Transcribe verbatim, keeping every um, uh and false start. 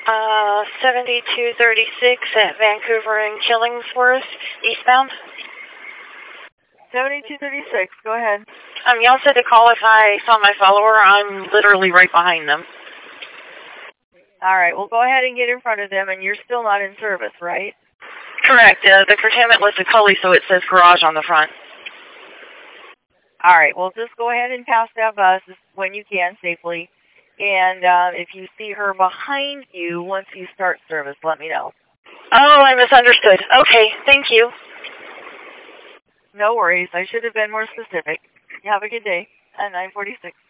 Uh, seventy-two thirty-six at Vancouver and Killingsworth, eastbound. seventy-two thirty-six, go ahead. Um, y'all said to call if I saw my follower. I'm literally right behind them. All right, well, go ahead and get in front of them, and you're still not in service, right? Correct. Uh, the curtailment listed Cully, so it says garage on the front. All right, well, just go ahead and pass that bus when you can safely. And uh, if you see her behind you, once you start service, let me know. Oh, I misunderstood. Okay, thank you. No worries. I should have been more specific. You have a good day. At nine forty-six.